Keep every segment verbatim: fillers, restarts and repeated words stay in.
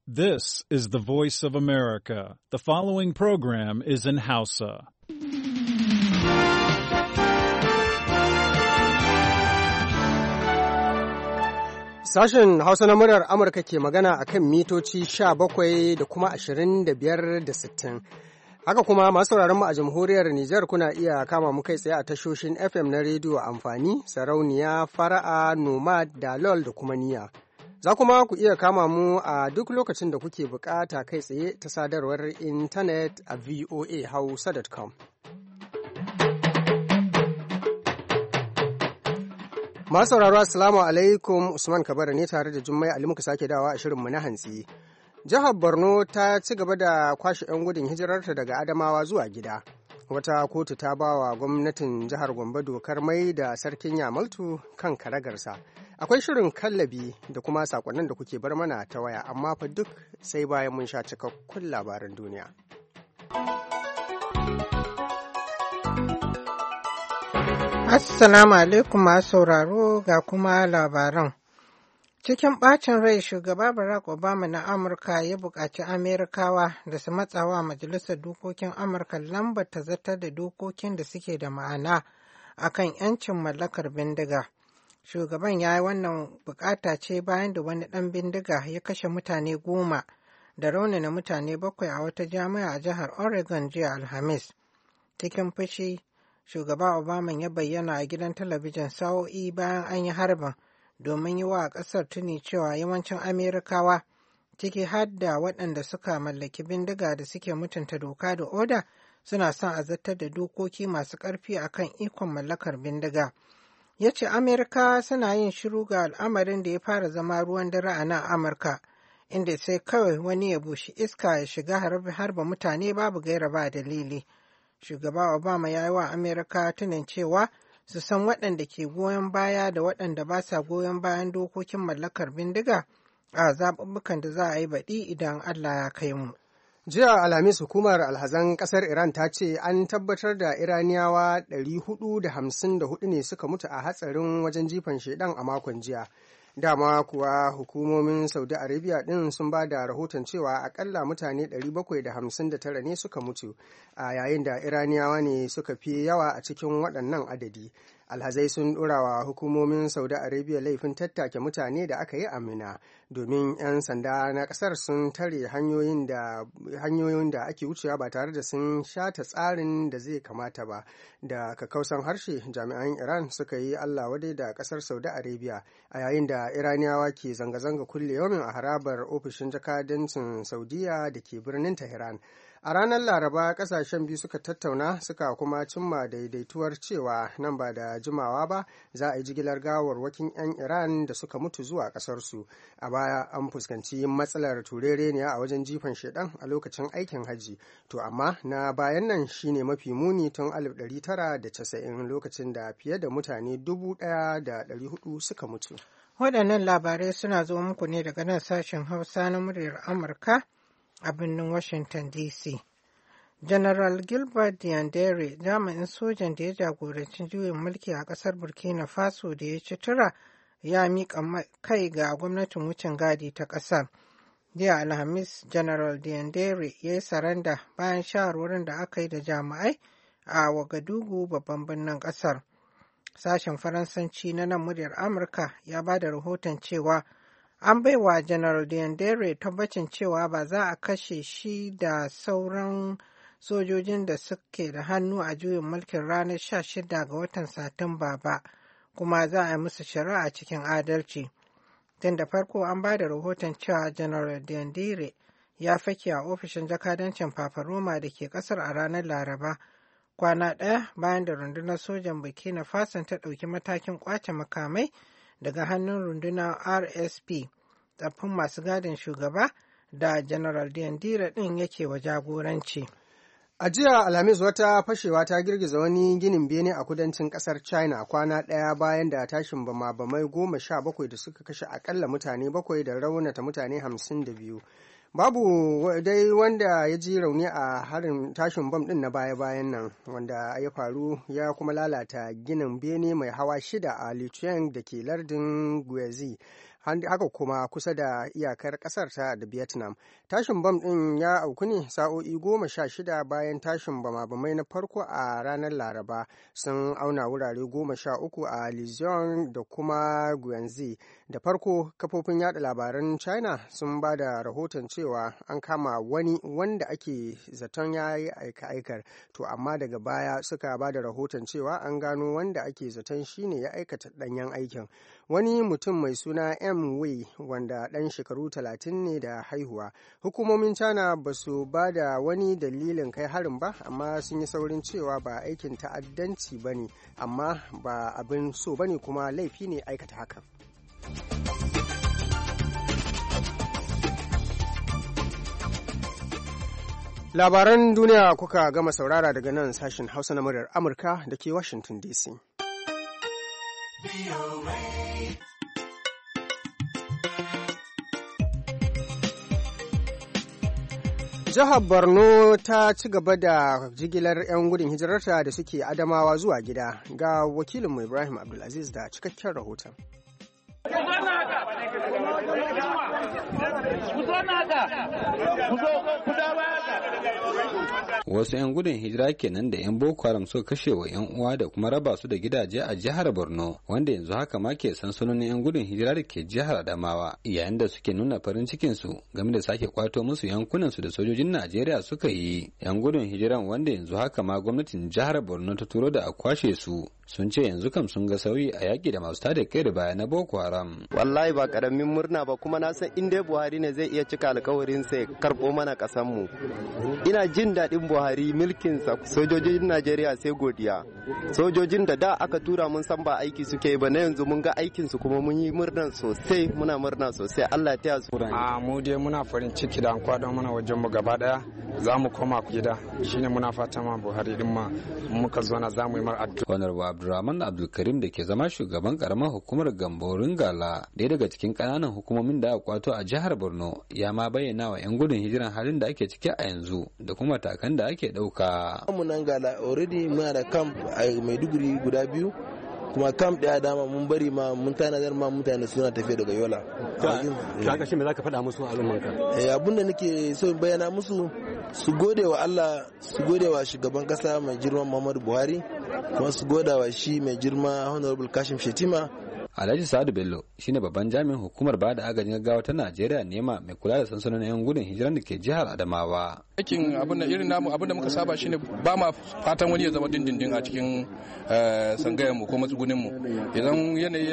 This is the voice of America. The following program is in Hausa. Sashen Hausa na muryar Amurka ke magana a kan mitoci sha bakwai da kuma ashirin da biyar da sittin. Haka kuma masu sauraron mu a jamhuriyar Nijar kuna iya kama mu kai tsaye a tashoshin F M na rediyo amfani, sarauniya, fara'a, nomad, dalol da kuma niyya. Za kuma ku iya kama mu a duk lokacin da kuke bukata kai tsaye ta sadarwar intanet a v o a hausa dot com. Masu sauraro assalamu alaikum, Usman Kabara ne tare da Jummai Ali muka sake dawa a shirinmu na hantsi. Jihar Borno ta ci gaba da kwashe 'yan gudun hijirarta daga Adamawa zuwa gida. Wata kotu ta ba wa gwamnatin jihar Gombe dokar mai da sarkin Yamaltu kan karagarsa. Akwai shirin kallabi da kuma sakonnin da kuke bar mana ta waya, amma fa duk sai bayan mun sha cikakkun labaran duniya. Assalamu alaikum masu sauraro ga kuma labaran. Cikin ɓacin rai shugaba Barack Obama na Amurka ya buƙaci Amerikawa da su matsawa Majalisar Dokokin Amurka lambar ta zartar da dokokin da suke da ma'ana akan 'yancin mallakar bindiga. Shugaban ya yi wannan bukata ce bayan da wani ɗan bindiga ya kashe mutane goma da raunana mutane bakwai a wata jami'a a jihar Oregon jiya Alhamis. Cikin fushi, shugaba Obama ya bayyana a gidan talabijin sa'o'i bayan an yi harbin domin yi wa ƙasar tuni cewa yawancin Amerikawa, ciki har da waɗanda suka mallaki bindiga da suke mutunta doka da oda, suna son a zartar da dokoki masu ƙarfi akan ikon mallakar bindiga. Ya ce Amerika suna yin shiru ga al'amarin da ya fara zama ruwan dare a nan Amurka, inda sai kawai wani ya bushi iska ya shiga harba mutane babu gaira ba dalili. Shugaba Obama ya yi wa Amerika tunin cewa su san waɗanda ke goyon baya da waɗanda ba sa goyon bayan dokokin mallakar bindiga a zaɓuɓɓukan da za a yi baɗi idan Allah ya kai mu. Jiya Alhamis hukumar alhazan ƙasar Iran ta ce an tabbatar da Iraniyawa ɗari hudu da hamsin da hudu ne suka mutu a hatsarin wajen jifan shedan a makon jiya. Dama kuwa hukumomin Saudi Arabia ɗin sun ba da rahoton cewa akalla mutane ɗari bakwai da hamsin da tara ne suka mutu, a yayin da Iraniyawa ne suka fi yawa a cikin waɗannan adadi. Alhazai sun ɗora wa hukumomin Saudi Arabia laifin tattake mutane da aka yi a Mina, domin 'yan sanda na ƙasar sun tare hanyoyin da hanyoyin da ake wucewa ba tare da sun shata tsarin da zai kamata ba. Da kakausan harshe, jami'an Iran suka yi Allah wadai da ƙasar Saudi Arabia a yayin da Iraniyawa ke zanga-zanga kulle yaumin a harabar ofishin jakadancin Saudiya da ke birnin Tehran. A ranar Laraba, ƙasashen biyu suka tattauna suka kuma cimma daidaituwar cewa nan ba da jimawa ba za a yi jigilar gawarwakin 'yan Iran da suka mutu zuwa ƙasarsu. A baya an fuskanci matsalar turereniya a wajen jifan shedan a lokacin aikin hajji, to amma na bayan nan shine mafi muni tun alif ɗari tara da casa'in, lokacin da fiye da mutane dubu ɗaya da ɗari hudu suka mutu. Waɗannan labarai suna zo muku ne daga nan sashen Hausa na muryar Amurka a birnin Washington D C. General Gilbert Diendere, jami'in sojan da ya jagoranci juyin mulki a ƙasar Burkina Faso da ya ci tura, ya miƙa kai ga gwamnatin wucin gadi ta ƙasar. Jiya Alhamis, General Diendere ya yi saranda bayan shawarwarin da aka yi da jami'ai a Wagadugu, babban birnin ƙasar. Sashen Faransanci na nan muryar Amurka ya ba da rahoton cewa an baiwa General Diendere tabbacin cewa ba za a kashe shi da sauran sojojin da suke da hannu a juyin mulkin ranar sha shida ga watan Satumba ba, kuma za a yi musu shari'a cikin adalci. Tun da farko an ba da rahoton cewa General Diendere ya fake a ofishin jakadancin Papa Roma da ke kasar a ranar Laraba, kwana ɗaya bayan da rundunar sojan Burkina Faso ta ɗauki matakin ƙwace makamai daga hannun rundunar R S P, tsaffin masu gadin shugaba da General Diendere ɗin yake wa jagoranci. A jiya Alhamis wata fashewa ta girgiza wani ginin bene a kudancin ƙasar China kwana ɗaya bayan da tashin bama-bamai goma sha bakwai da suka kashe akalla mutane bakwai da raunata mutane hamsin da biyu. Babu dai wanda ya ji rauni a harin tashin bam din na baya-bayan nan, wanda ya faru ya kuma lalata ginin bene mai hawa shida a Lichuang da ke lardin Guizhou. haka kuma kusa da iyakar ƙasar ta da Vietnam. Tashin bam ɗin ya auku ne sa'o'i goma sha shida bayan tashin bama-bamai na farko a ranar Laraba, sun auna wurare goma sha uku a Luzon da kuma Guangzhou. Da farko kafofin yada labaran China sun ba da rahoton cewa an kama wani wanda ake zaton ya yi aika-aikar, to amma daga baya suka ba da rahoton cewa an gano wanda ake zaton shine ya aikata ɗanyen aikin. Wani mutum mai suna M. Wei wanda ɗan shekaru talatin ne da haihuwa. Hukumomin China ba su ba da wani dalilin kai harin ba, amma sun yi saurin cewa ba aikin ta'addanci ba ne, amma ba abin so ba ne kuma laifi ne aikata hakan. Labaran duniya kuka gama saurara daga nan sashen Hausa na muryar Amurka da ke Washington D C. Jihar Borno ta ci gaba da jigilar 'yan gudun hijirarta da suke Adamawa zuwa gida. Ga wakilinmu Ibrahim Abdulaziz da cikakken rahoton. Wasu 'yan gudun hijira kenan da 'yan Boko Haram suka kashe wa 'yan uwa da kuma raba su da gidaje a jihar Borno, wanda yanzu haka ma ke sansanonin 'yan gudun hijira da ke jihar Adamawa, yayin da suke nuna farin cikin su game da sake kwato musu yankunan su da sojojin Najeriya suka yi. 'Yan gudun hijiran wanda yanzu haka ma gwamnatin jihar Borno ta turo da a kwashe su, sun ce yanzu kam sun ga sauyi a yaki da masu tada kai da baya na Boko Haram. Wallahi ba karamin murna ba, kuma na san in dai Buhari ne zai iya cika alkawarin sai karbo mana kasan mu. Ina jin daɗin Buhari milkin sa, sojojin Najeriya sai godiya. Sojojin da da aka tura mun san ba aiki suke ba, na yanzu mun ga aikin su kuma mun yi murna sosai, muna murna sosai. Allah ya taya su. A mu dai muna farin ciki da an kwado mana wajen mu gaba daya. Za mu koma gida, shine muna fata ma Buhari din ma muka zo na zamu yi mar addu'a. Honorable Abdulrahman Abdulkarim da ke zama shugaban karamar hukumar Gamborin Gala, ɗaya daga cikin ƙananan hukumomin da aka kwato a jihar Borno, ya ma bayyana wa 'yan gudun hijiran halin da ake ciki a yanzu da kuma matakan da ake ɗauka. Mu nan Gala already muna da camp a Maiduguri guda biyu, kuma camp ɗaya dama mun bari ma mun tanadar ma mutane suna tafiya daga Yola. Ka kashe me zaka faɗa musu al'ummanka? Eh, abin da nake so in bayyana musu su gode wa Allah, su gode wa shugaban kasa mai girma Muhammadu Buhari, kuma su gode wa shi mai girma Honorable Kashim Shettima. Alhaji Sa'adu Bello shine babban jami'in hukumar bada agajin gaggawa ta Najeriya nema mai kula da sansanonin 'yan gudun hijiran da ke jihar Adamawa. Aikin abin da irin namu abin da muka saba shine ba ma fatan wani ya zama dindindin a cikin sangayen mu ko matsugunin mu. Idan yanayi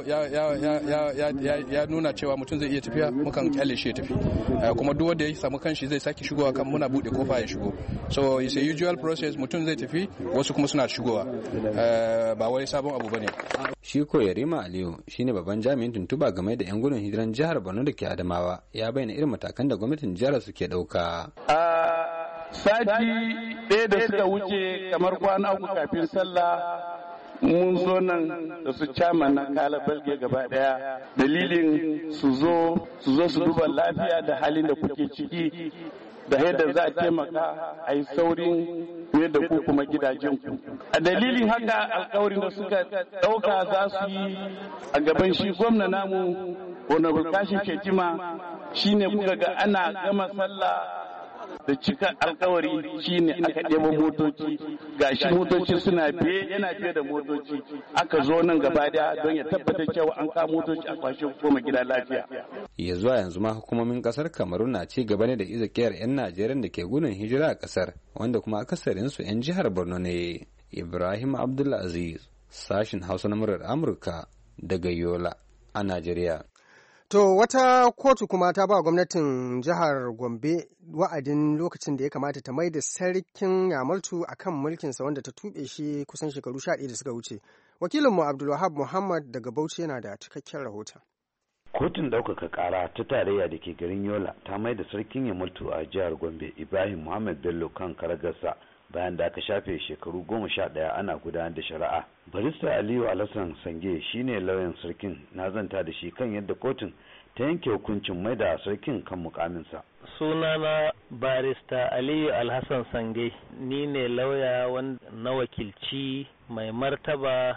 ya nuna cewa mutum zai iya tafiya, mukan kyale shi ya tafi. Kuma duk wanda ya samu kanshi zai sake shigowa, kan muna bude kofa ya shigo. So it's a usual process, mutum zai tafi, wasu kuma suna shigowa. Ba wai sabon abu bane. Shi ko Yarima Aliyu shine babban jami'in tuntuba game da 'yan gudun hijiran jihar Borno da ke Adamawa, ya bayyana irin matakan da gwamnatin jihar suke ɗauka. A sati ɗaya da suka wuce kamar kwana uku kafin sallah mun zo nan da su caman na kala balge gaba daya, dalilin su zo su zo su duba lafiya da halin da kuke ciki da yadda za a taimaka a yi saurin da ku kuma gidajenku. A dalilin haka alkawarin da suka ɗauka za su yi a gaban shi gwamna namu Honorable Kashim Shettima shine kuka ga ana gama sallah da cika alkawari shine aka ɗebo motoci, gashi motoci suna biye, yana biye da motoci, aka zo nan gaba daya don ya tabbatar cewa an kawo motoci a kwashe koma gida lafiya. Ya zuwa yanzu ma hukumomin kasar Kamaru na ci gaba ne da izakiyar 'yan Najeriya da ke gudun hijira a kasar, wanda kuma akasarin su 'yan jihar Borno ne. Ibrahim Abdulaziz, sashin Hausa na murar Amurka daga Yola a Najeriya. To wata kotu kuma ta ba gwamnatin jihar Gombe wa'adin lokacin da ya kamata ta mai da sarkin Yamaltu a kan mulkinsa wanda ta tuɓe shi kusan shekaru sha ɗaya da suka wuce. Wakilinmu Abdulwahab Muhammad daga Bauchi yana da cikakken rahoton. Kotun ɗaukaka ƙara ta tarayya da ke garin Yola ta mai da sarkin Yamaltu a jihar Gombe Ibrahim Muhammad Bello kan karagarsa bayan da aka shafe shekaru goma sha ɗaya ana gudanar da shari'a. Barista Aliyu Alhassan Sange shine lauyan sarkin, na zanta da shi kan yadda kotun ta yanke hukuncin mai da sarkin kan mukaminsa. Sunana Barista Aliyu Alhassan Sange, ni ne lauya na wakilci mai martaba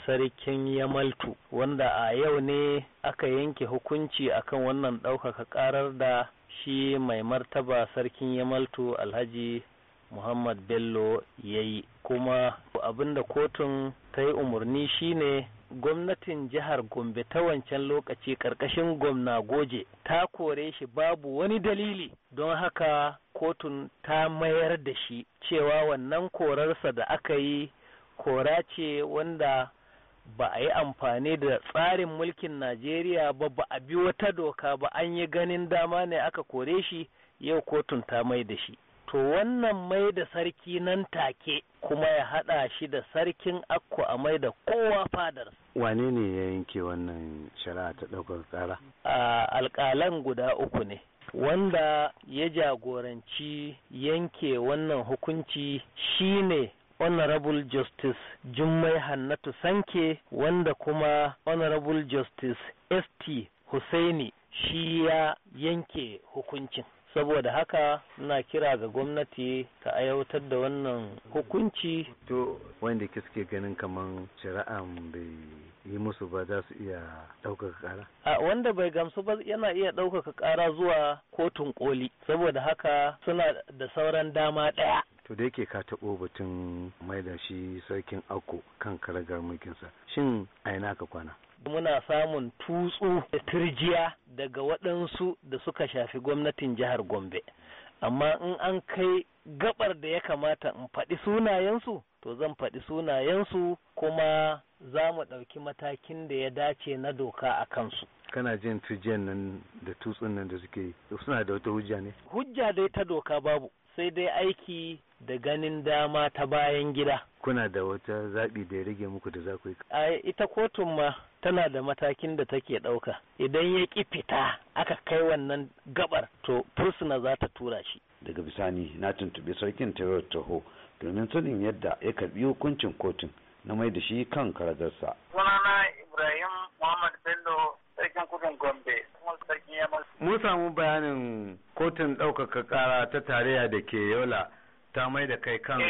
sarkin Yamaltu, wanda a yau ne aka yanke hukunci akan wannan ɗaukaka ƙarar da shi mai martaba sarkin Yamaltu Alhaji Muhammad Bello ya yi. Kuma abinda kotun ta yi umarni shine gwamnatin jihar Gombe ta wancan lokaci ƙarƙashin gwamna Goje ta kore shi babu wani dalili, don haka kotun ta mayar da shi cewa wannan korarsa da aka yi kora ce wanda ba a yi amfani da tsarin mulkin Najeriya ba, ba a bi wata doka ba, an yi ganin dama ne aka kore shi. Yau kotun ta mai da shi. To wannan mai da sarki nan take kuma ya haɗa shi da sarkin Akko a mai da kowa fadar. Wane ne ya yanke wannan shari'a ta ɗaukar ƙara? A alƙalan guda uku ne. Wanda ya jagoranci yanke wannan hukunci shine Honorable Justice Jummai Hannatu Sanke, wanda kuma Honorable Justice S T Hussaini shi ya yanke hukuncin. Saboda haka ina kira ga gwamnati ta aiwatar da wannan hukunci. To wanda ke suke ganin kaman shari'an bai yi musu ba za su iya ɗaukaka ƙara? A wanda bai gamsu ba yana iya ɗaukaka ƙara zuwa kotun koli, saboda haka suna da sauran dama ɗaya. To da yake ka taɓo batun mai da shi sarkin Akko kan karagar mulkinsa, shin a ina ka kwana? Muna samun tutsu da turjiya daga waɗansu da suka shafi gwamnatin jihar Gombe, amma in an kai gabar da ya kamata in faɗi sunayensu, to zan faɗi sunayensu kuma za mu ɗauki matakin da ya dace na doka a kansu. Kana jin turjiyan nan da tutsun nan da suke yi, suna da wata hujja ne? Hujja dai ta doka babu, sai dai aiki da ganin dama ta bayan gida. Kuna da wata zaɓi da ya rage muku da za ku yi? A ita kotun ma tana da matakin da take ɗauka. Idan ya ƙi fita aka kai wannan gabar, to fursuna za ta tura shi. Daga bisani na tuntuɓi sarkin Tayar Taho domin sanin yadda ya karɓi hukuncin kotun na mai da shi kan karagarsa. Sunana Ibrahim Muhammad Bello, sarkin kudin Gombe, kuma sarkin Yamal. Mun samu bayanin kotun ɗaukaka ƙara ta tarayya da ke Yola ta mai da kai kan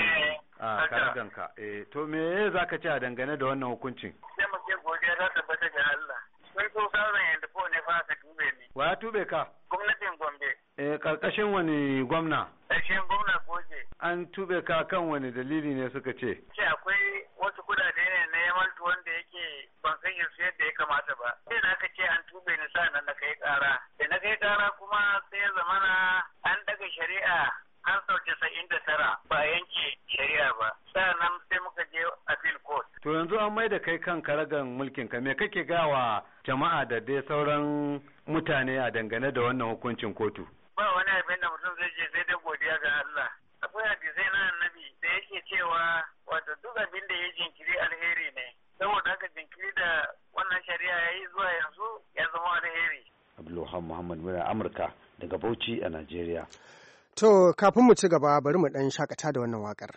a karaganka. Eh, to me za ka ce a dangane da wannan hukuncin? Sai mu ce godiya ta tabbata ga Allah. Sun so sauran yadda ko ne fa ka tube ni. Wa ya tube ka? Gwamnatin Gombe. Eh, karkashin wani gwamna? Ƙarshen gwamna Goje. An tube ka kan wani dalili ne suka ce? Ce akwai wasu kudade ne na yamaltu wanda yake ban san su yadda ya kamata ba. Sai da aka ce an tube ni sa nan na kai ƙara. Da na kai ƙara kuma sai ya zamana an daga shari'a an sau casa'in da tara ba yanke shari'a ba. Sa'annan sai muka je appeal court. To yanzu an mai da kai kan karagan mulkin ka, me kake gawa jama'a da dai sauran mutane a dangane da wannan hukuncin kotu? Ba wani abin da mutum zai je sai dai godiya ga Allah. Akwai hadisai na annabi da yake cewa wato duk abin da ya jinkiri alheri ne. Saboda haka jinkiri da wannan shari'a ya yi zuwa yanzu ya zama alheri. Abdulhamid Muhammad Mura, Amurka daga Bauchi a Najeriya. To kafin mu ci gaba bari mu ɗan shakata da wannan waƙar.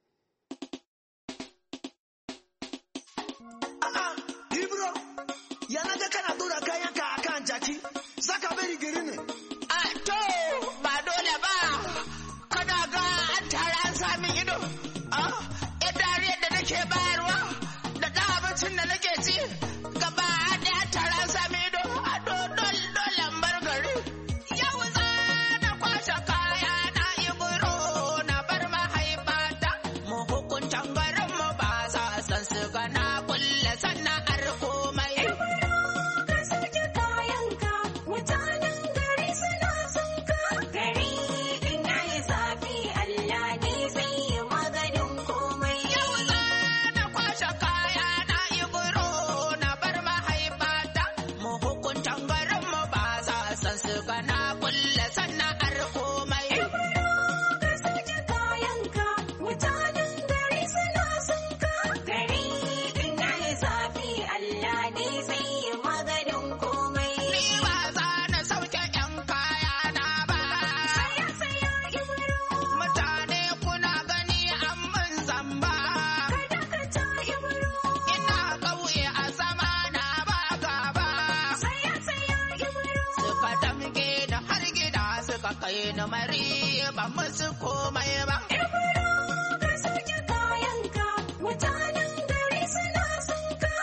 Yana ga kana dora kayanka a kan jaki, zaka bari gari ne. A to ba dole ba, kada ga an tara an sami ido. Ah, yadda dariyar da nake bayarwa, da ɗan abincin da nake ci, gaba ɗaya an tara an sami ido. A to dole dole bar gari. Yau za na kwashe kaya na yi buro na bar mahaifata. Mu hukuntan garinmu ba za san su gana kulle sana'ar komai. Na mari ba musu komai ba. Ka sauke kayanka, mutanen gari suna son ka.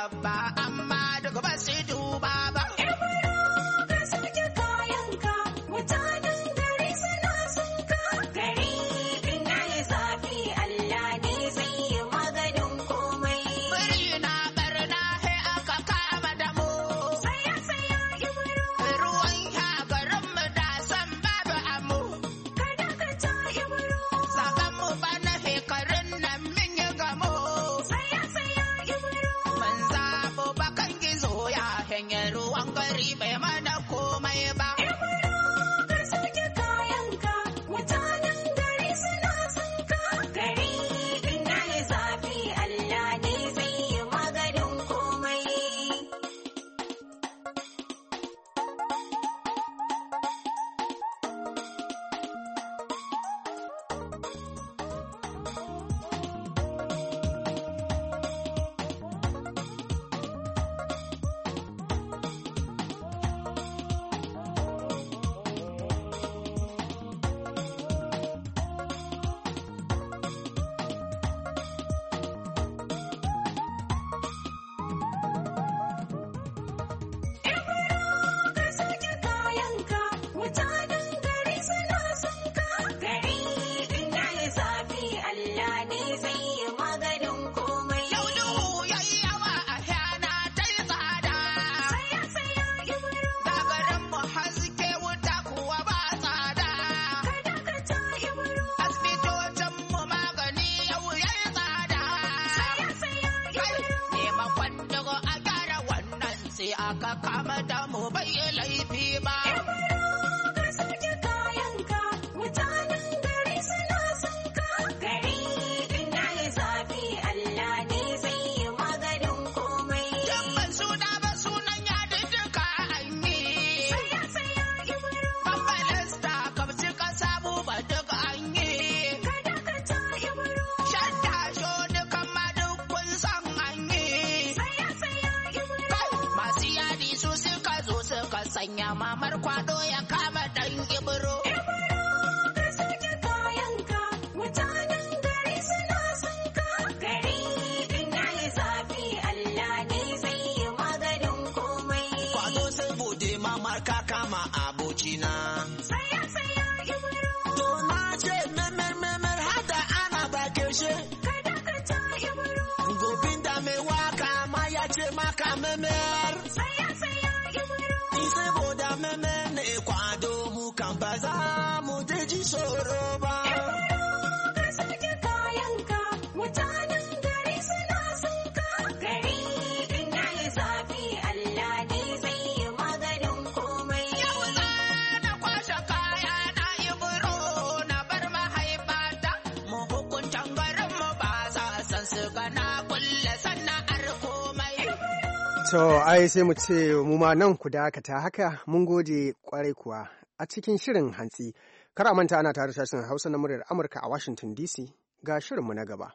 babba amma duk ba su duba ba. Aka kama da mu bai laifi ba. Ka sauke kayanka, mutanen gari suna son ka. Gari in yayi zafi Allah ne zai yi maganin komai. Jamban suna ba sunan ya duka an yi. Saya saya ibro. Bambalasta kamci kasa mu ba duk an yi. Kada ka ta ibro. Shadda sho dukan ma duk kun san an yi. Saya saya ibro. Masu yadi su suka zo suka sanya mamar kwado ya kama dan ibro. Ka sauke kayanka, mutanen gari suna son ka. Gari in yayi zafi Allah ne zai yi maganin komai. Kwado sai bude mamar ka kama abokina. Saya saya ibro. To na ce memer memer hada ana bakin shi. Kada ka ta ibro. Gobin da mai waka ma ya ce maka memer. Saya saya ibro. Saboda memer ne kwado mu kan ba za mu ji tsoro ba. Ka sauke kayanka, mutanen gari suna son ka. Gari in yayi zafi Allah ne zai yi maganin komai. Yau za na kwashe kaya na ibro na bar mahaifata. Mu hukuntan garin mu ba za san su gana kulle sana'ar komai. To, ai sai mu ce mu ma nan ku dakata haka mun gode kwarai kuwa a cikin shirin hantsi. Kar a manta ana tare sashen Hausa na muryar Amurka a Washington D C ga shirinmu na gaba.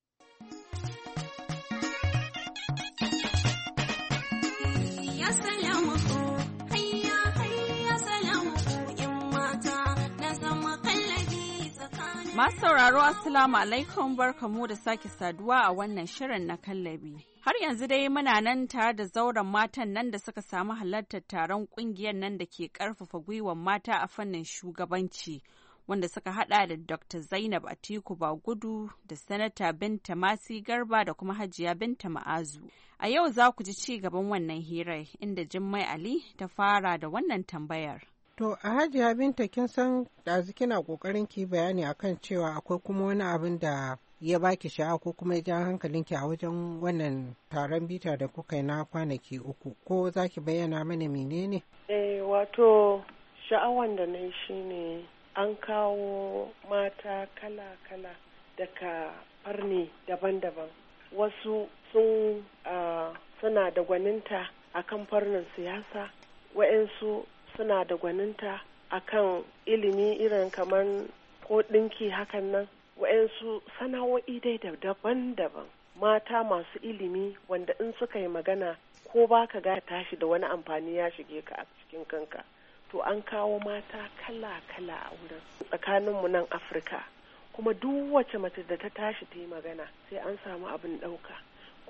Masu sauraro Assalamu alaikum barkamu da sake saduwa a wannan shirin na kallabi. Har yanzu dai muna nan tare da zauren matan nan da suka samu halartar taron kungiyar nan da ke karfafa gwiwar mata a fannin shugabanci wanda suka hada da Doctor Zainab Atiku Bagudu da Sanata Binta Masi Garba da kuma Hajiya Binta Ma'azu. A yau za ku ji ci gaban wannan hirar inda Jummai Ali ta fara da wannan tambayar. To a Hajiya Binta kin san ɗazu kina ƙoƙarin ki bayani akan cewa akwai kuma wani abin da ya baki sha'a ko kuma ya ja hankalinki a wajen wannan taron bita da kuka yi na kwanaki uku. Ko za ki bayyana mana menene? Eh wato sha'awan da na yi shine an kawo mata kala-kala daga farni daban-daban. Wasu sun uh, suna da gwaninta akan farnin siyasa, wa'yansu suna da gwaninta akan ilimi irin kamar ko ɗinki hakan nan, wa'yansu sana'o'i dai da daban-daban. Mata masu ilimi wanda in suka yi magana ko ba ka ga tashi da wani amfani ya shige ka a cikin kanka. To an kawo mata kala-kala a wurin tsakaninmu nan Afirka. Kuma duk wace mace da ta tashi ta yi magana sai an samu abin ɗauka.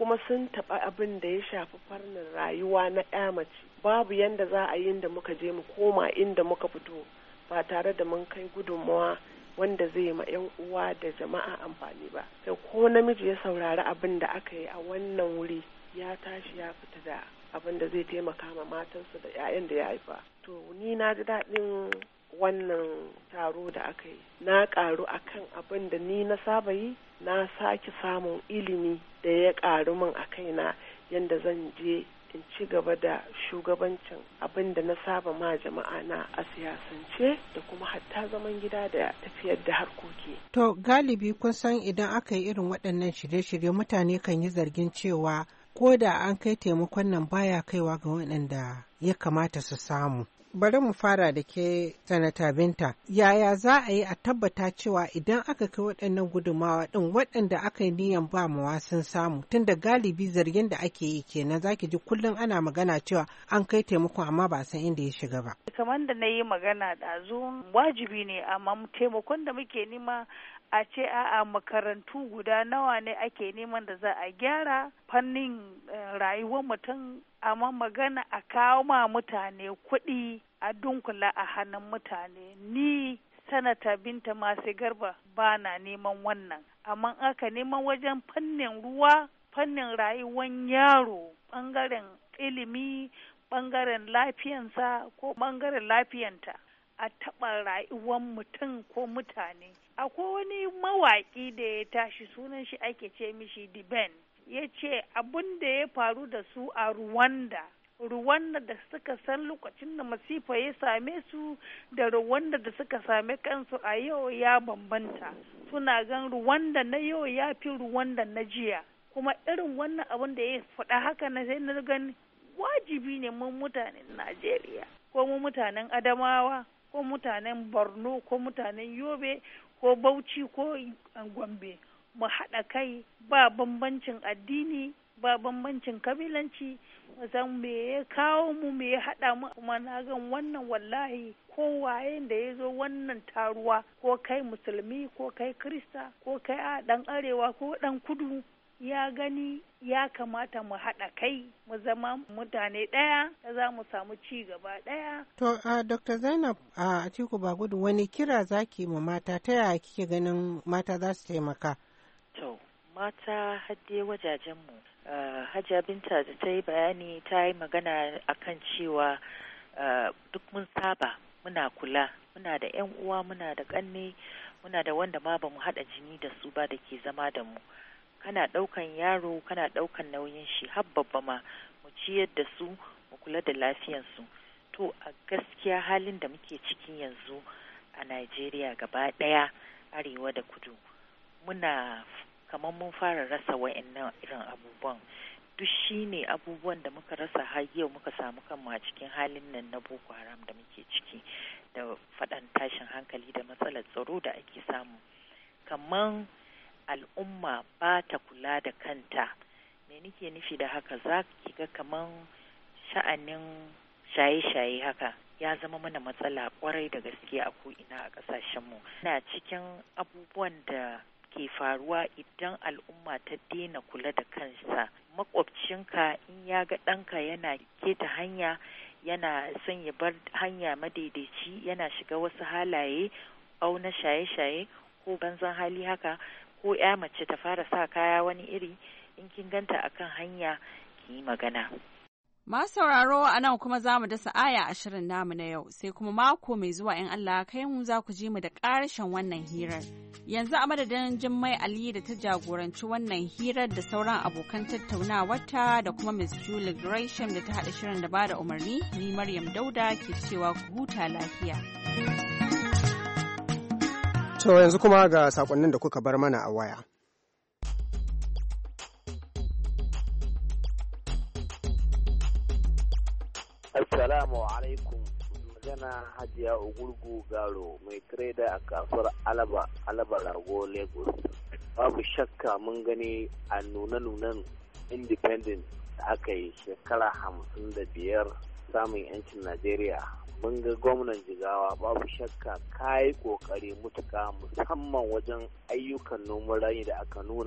kuma sun taɓa abin da ya shafi farnin rayuwa na ƴa mace. Babu yanda za a yi da muka je mu koma inda muka fito ba tare da mun kai gudunmawa wanda zai ma 'yan uwa da jama'a amfani ba. Da ko namiji ya saurari abin da aka yi a wannan wuri ya tashi ya fita da abin da zai taimaka ma matansa da 'ya'yan da ya haifa. To ni na ji daɗin wannan taro da aka yi. Na ƙaru akan abin da ni na saba yi, na sake samun ilimi da ya ƙaru min a kaina yanda zan je in ci gaba da shugabancin abin da na saba ma jama'a na a siyasance da kuma hatta zaman gida da tafiyar da harkoki. To galibi kun san idan aka yi irin waɗannan shirye-shirye mutane kan yi zargin cewa ko da an kai taimakon nan baya kaiwa ga waɗanda ya kamata su samu. Bari mu fara da ke Sanata Binta. Yaya za a yi a tabbata cewa idan aka kai waɗannan gudunmawa ɗin waɗanda aka yi niyan ba mawa sun samu tun da galibi zargin da ake yi kenan zaki ji kullum ana magana cewa an kai taimakon amma ba san inda ya shiga ba. Kamar da na yi magana ɗazu wajibi ne amma taimakon da muke nema a ce a'a makarantu guda nawa ne ake neman da za a gyara fannin rayuwar mutum amma magana a kawo ma mutane kuɗi a dunkula a hannun mutane. Ni Sanata Binta Masi Garba ba na neman wannan amma aka neman wajen fannin ruwa, fannin rayuwar yaro, ɓangaren ilimi, ɓangaren lafiyansa ko ɓangaren lafiyanta a taɓa rayuwar mutum ko mutane. Akwai wani mawaƙi da ya tashi sunan shi ake ce mishi Diben, ya ce abin da ya faru da su a Rwanda, Rwanda da suka san lokacin da masifa ya same su da Rwanda da suka same kansu a yau ya bambanta. Suna gan Rwanda na yau ya fi Rwanda na jiya. Kuma irin wannan abin da ya faɗa haka na sai na gani wajibi ne mun mutanen Najeriya ko mu mutanen Adamawa ko mutanen Borno ko mutanen Yobe ko Bauchi ko Gombe mu haɗa kai ba bambancin addini ba bambancin kabilanci san me ya kawo mu me ya haɗa mu. Kuma na gan wannan wallahi ko waye da ya zo wannan taruwa ko kai musulmi ko kai krista ko kai a ɗan arewa ko ɗan kudu ya gani ya kamata mu haɗa kai mu zama mutane ɗaya da za mu samu ci gaba ɗaya. To, uh, Doctor Zainab a uh, Atiku Bagudu wani kira zaki ma mata ta yaya kike ganin mata za su taimaka? To, mata hadde wajajenmu. Uh, Hajiya Binta da ta yi bayani ta yi magana akan cewa uh, duk mun saba muna kula muna da 'yan uwa muna da ƙanne muna da wanda ma ba mu haɗa jini da su ba da ke zama da mu. Kana ɗaukan yaro kana ɗaukan nauyin shi har babba ma mu ciyar da su mu kula da lafiyansu. To a gaskiya halin da muke ciki yanzu a Najeriya gaba ɗaya arewa da kudu muna kamar mun fara rasa wa'annan irin abubuwan. Duk shi ne abubuwan da muka rasa har yau muka samu kanmu a cikin halin nan na Boko Haram da muke ciki da faɗan tashin hankali da matsalar tsaro da ake samu. Kamar al'umma ba ta kula da kanta. Me nake nufi da haka za ki ga kamar sha'anin shaye-shaye haka ya zama mana matsala kwarai da gaske a ko'ina a ƙasashenmu. Na cikin abubuwan da ke faruwa idan al'umma ta daina kula da kansa. Makwabcinka in ya ga ɗanka yana keta hanya yana son ya bar hanya madaidaici yana shiga wasu halaye au na shaye-shaye ko banzan hali haka ko ya mace ta fara sa kaya wani iri in kin ganta akan hanya ki yi magana. Masu sauraro a nan kuma za mu dasa aya a shirin namu na yau sai kuma mako mai zuwa in Allah kai mu za ku ji mu da ƙarshen wannan hirar. Yanzu a madadin Jummai Ali da ta jagoranci wannan hirar da sauran abokan tattaunawarta da kuma Miss Julie Gresham da ta haɗa shirin da ba da umarni, ni Maryam Dauda ke cewa ku huta lafiya. To yanzu kuma ga sakonnin da kuka bar mana a waya. Assalamu alaikum. Magana Hajiya Ogurgu Garo mai trader a kasuwar Alaba, Alaba Rago, Lagos. Babu shakka mun gani a nuna-nunan independent da aka yi shekara hamsin da biyar samun 'yancin Najeriya. Mun ga gwamnan Jigawa babu shakka kayi kokari mutuka musamman wajen ayyukan noman rani da aka nuna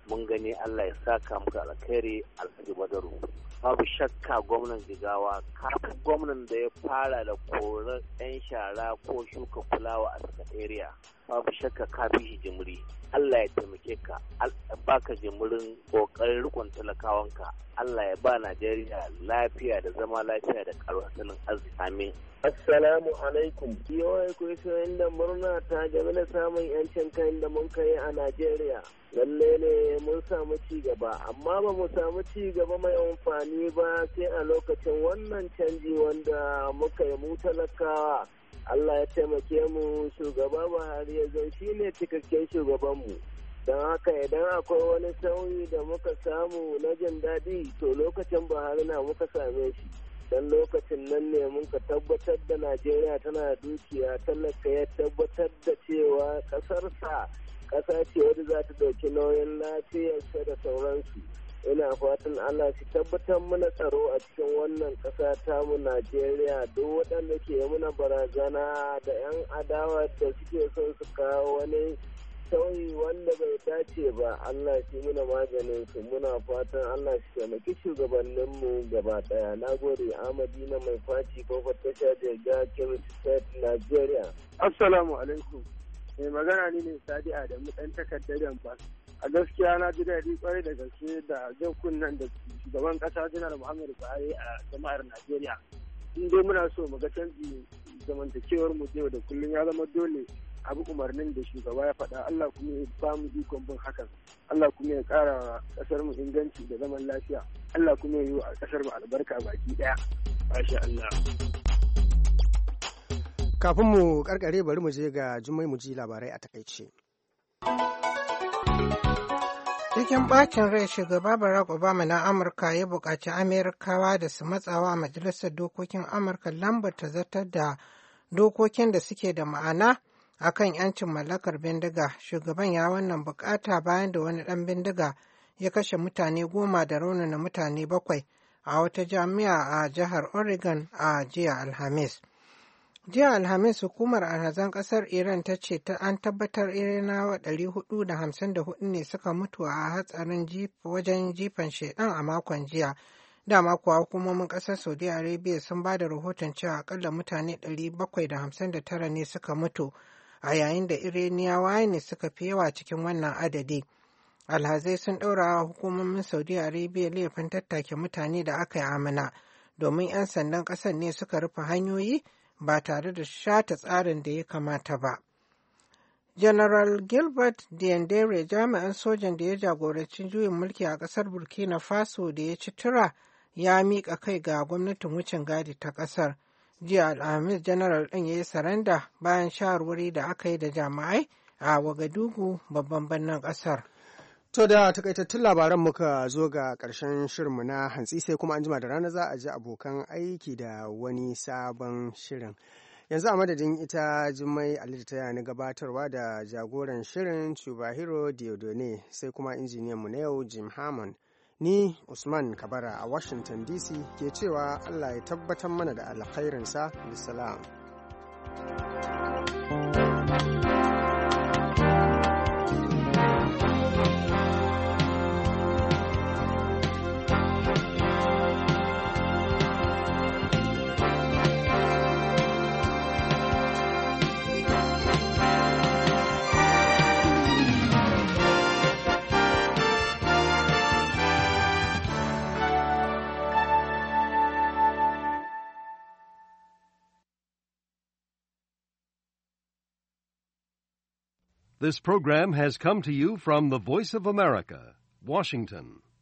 mun gani Allah ya saka muka alkhairi Alhaji Badaru. Babu shakka gwamnan Jigawa kafin gwamnan da ya fara da korar 'yan shara ko shuka fulawa a sakatariya. Babu shakka kafin shi jimri. Allah ya taimake ka, baka jimirin kokarin rikon talakawanka. Allah ya ba Najeriya lafiya da zama lafiya da karuwa sanin arziki. Amin. Assalamu alaikum. Yawai ku yi da murna ta game da samun yancin kai da mun kai a Najeriya. Lalle ne mun samu ci gaba, amma ba mu samu ci gaba mai amfani ba sai a lokacin wannan canji wanda muka yi mu talakawa. Allah ya taimake mu, shugaba Buhari ya zai shi ne cikakken shugabanmu. Don haka idan akwai wani sauyi da muka samu na jin daɗi to lokacin Buhari na muka same shi. Dan lokacin nan ne mun ka tabbatar da Najeriya tana dukiya, talaka ya tabbatar da cewa ƙasarsa ƙasa ce wadda za ta ɗauki nauyin lafiyarsa da sauransu. Ina fatan Allah shi tabbatar mana tsaro a cikin wannan ƙasa tamu Najeriya, duk waɗanda ke muna barazana da 'yan adawa da suke son su kawo wani sauyi wanda bai dace ba, Allah shi muna maganin su. Muna fatan Allah shi taimaki shugabanninmu gaba ɗaya. Na gode. Ahmadina mai faci ko fatasha da Kebbi State, Najeriya. Assalamu alaikum. Mai magana ne ne Sadi Adamu ɗan takardar Yamba. A gaskiya na ji daɗi kwarai da gaske da jan kunnen da shugaban ƙasa Janar Muhammadu Buhari a jama'ar Najeriya. In dai muna so mu ga canji zamantakewar mu yau da kullum ya zama dole abu umarnin da shugaba ya faɗa. Allah kuma ya ba mu ikon bin hakan. Allah kuma ya ƙara ƙasar mu inganci da zaman lafiya. Allah kuma ya yi wa ƙasar mu albarka baki ɗaya. Masha Allah. Kafin mu karkare bari mu je ga Jummai mu ji labarai a takaice. Cikin bacin rai shugaba Barack Obama na Amurka ya buƙaci Amerikawa da su matsawa Majalisar Dokokin Amurka lambar ta zartar da dokokin da suke da ma'ana akan 'yancin mallakar bindiga. Shugaban ya wannan bukata bayan da wani ɗan bindiga ya kashe mutane goma da raunana mutane bakwai a wata jami'a a jihar Oregon a jiya Alhamis. Jiya Alhamis hukumar alhazan ƙasar Iran ta ce ta an tabbatar Iranawa ɗari hudu da hamsin da hudu ne suka mutu a hatsarin wajen jifan shaidan a makon jiya. Dama kuwa hukumomin ƙasar Saudi Arabia sun ba da rahoton cewa akalla mutane ɗari bakwai da hamsin da tara ne suka mutu a yayin da Iraniyawa ne suka fi yawa cikin wannan adadi. Alhazai sun ɗaura hukumomin Saudi Arabia laifin tattake mutane da aka yi amana domin 'yan sandan ƙasar ne suka rufe hanyoyi ba tare da shata tsarin da ya kamata ba. General Gilbert Diendere, jami'an sojan da ya jagoranci juyin mulki a ƙasar Burkina Faso da ya ci tura, ya miƙa kai ga gwamnatin wucin gadi ta ƙasar. Jiya Alhamis, General ɗin ya yi saranda bayan shawarwari da aka yi da jami'ai a Wagadugu, babban birnin ƙasar. To da takaitattun labaran muka zo ga ƙarshen shirinmu na hantsi, sai kuma an jima da rana za a ji abokan aiki da wani sabon shirin. Yanzu a madadin ita Jummai Ali da ta na gabatarwa da jagoran shirin Chubahiro Diodone, sai kuma injiniyanmu na yau Jim Hammond. Ni Usman Kabara a Washington D C ke cewa Allah ya tabbatar mana da alkhairinsa. Bisalam. This program has come to you from the Voice of America, Washington.